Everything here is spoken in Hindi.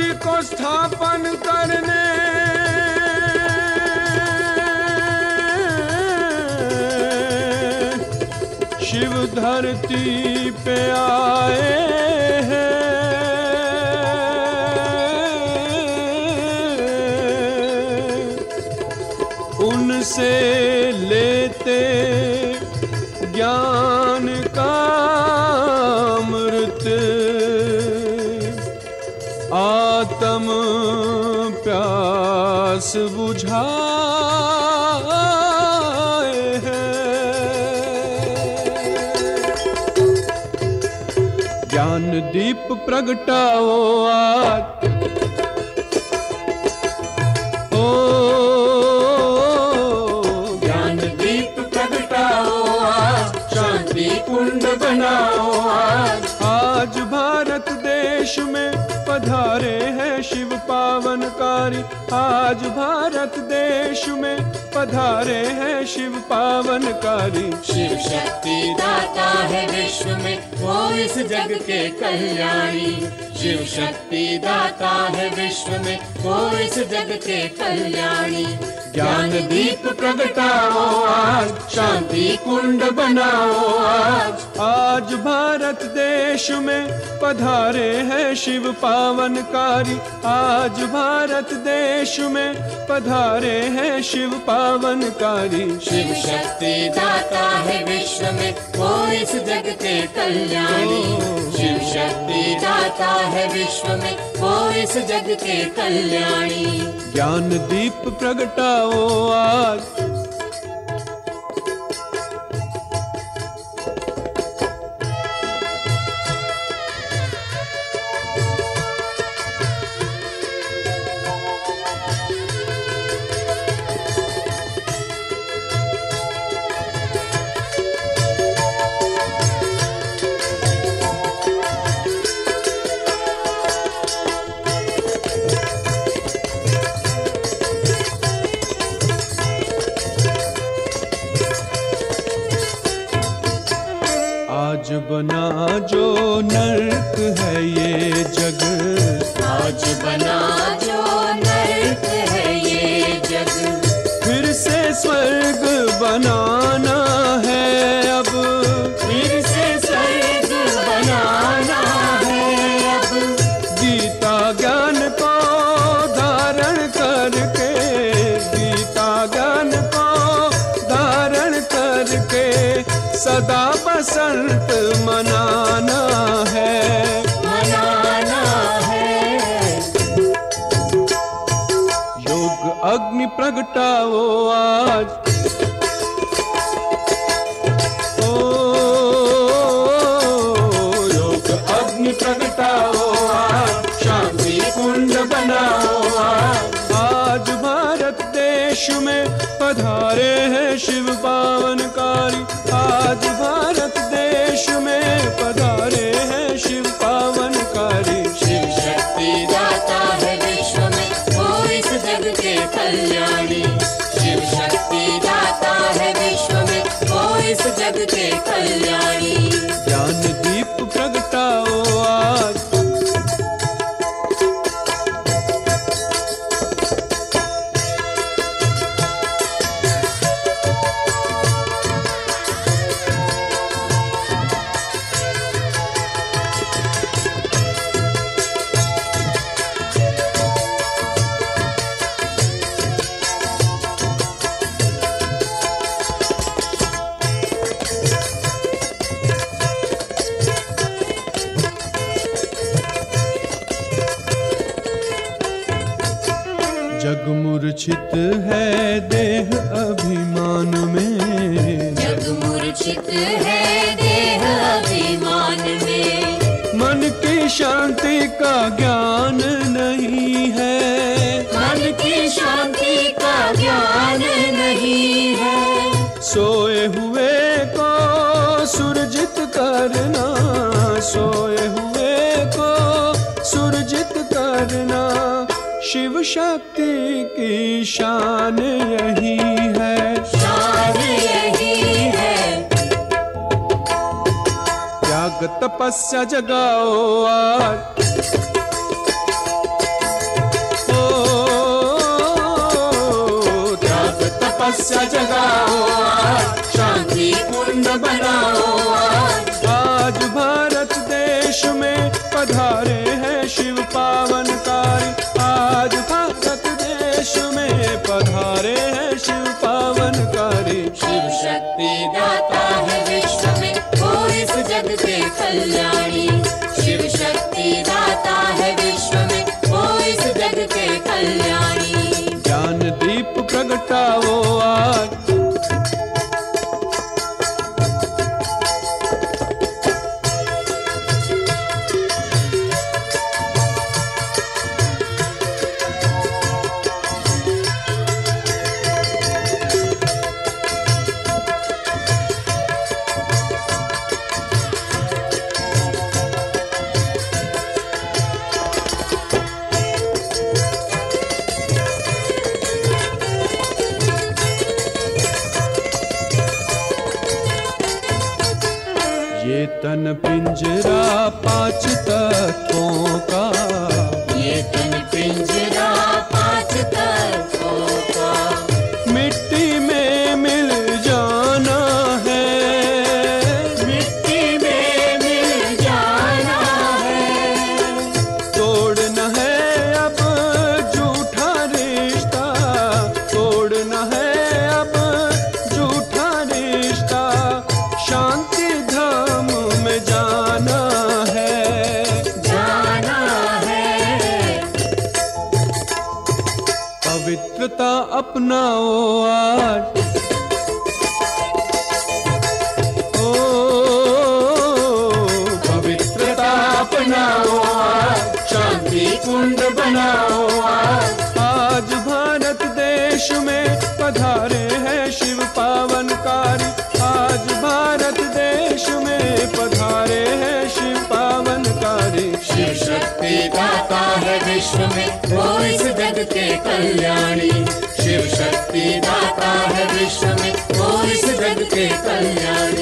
शांति को स्थापन करने शिव धरती पे आए हैं। उनसे लेते ज्ञान का अमृत, आत्म प्यास बुझाए हैं। ज्ञान दीप प्रगटाओ आज, ज्ञान दीप प्रगटाओ आज, शांति कुंड बनाओ आज। आज भारत देश में पधारे हैं शिव पावनकारी। आज भारत देश में पधारे हैं शिव पावनकारी। शिव शक्ति दाता है विश्व में, वो इस जग के कल्याणी। शिव शक्ति दाता है विश्व में, वो इस जग के कल्याणी। ज्ञान दीप प्रगटाओ आज, शांति कुंड बनाओ आज। आज भारत देश में पधारे हैं शिव पावनकारी। आज भारत देश में पधारे हैं शिव पावनकारी। शिव शक्ति दाता है विश्व में, वो इस जग के कल्याणी। शिव शक्ति दाता है विश्व में, वो इस जग के कल्याणी। ज्ञान दीप प्रगटाओ आज, आज बना जो नर्क है ये जग। आज बना जो नर्क है ये जग, फिर से स्वर्ग बनाना है अब। फिर से स्वर्ग बनाना है अब। गीता ज्ञान को धारण करके, गीता ज्ञान को धारण करके सदा बसंत मनाना है, मनाना है। योग अग्नि प्रगटाओ आज, ओ योग अग्नि प्रगटाओ आज, शांति कुंड बनाओ आज। आज भारत देश में पधारे हैं शिव पावनकारी। आज भारत देश में पधारे हैं शिव पावनकारी। शिव शक्ति दाता है विश्व में, वो इस जग के कल्याणी। शिव शक्ति दाता है विश्व में, वो इस जग के कल्याणी। ज्ञान दीप प्रगटाओ आज, जग मूर्छित है देह अभिमान में। जग मूर्छित है देह अभिमान में। मन की शांति का ज्ञान नहीं है। मन की शांति का ज्ञान नहीं है। सोए हुए को सुरजित करना, सोए हुए को सुरजित करना। शिव शक्ति की शान यही है, शान यही है। त्याग तपस्या जगाओ आज, तपस्या जगाओ आज, शांति कुंड बनाओ आज। आज भारत देश में पधारे हैं शिव पावनकारी, आज भारत देश में पधारे हैं शिव पावनकारी। शिव शक्ति दाता है विश्व में, वो इस जग के कल्याणी। शिव शक्ति दाता है विश्व में, वो इस जग के कल्याणी। ज्ञान दीप प्रगटाओ आज, ये तन पिंजरा पांच तत्वों का, ये तन पिंजरा पांच तत्वों का, मिट्टी में मिल जाना है, मिट्टी में मिल जाना है। तोड़ना है अब झूठा रिश्ता, तोड़ना है अब झूठा रिश्ता, शांति धाम में जाना है, जाना है। पवित्रता अपनाओ आज, ओ पवित्रता अपनाओ आज, शांति कुंड बनाओ आज। आज भारत देश में पधारे हैं शिव पावनकारी, आज भारत देश में पधारे हैं शिव पावनकारी। शिव शक्ति दाता है विश्व में, वो इस जग के कल्याणी। शिव शक्ति दाता है विश्व में, वो इस जग के कल्याणी।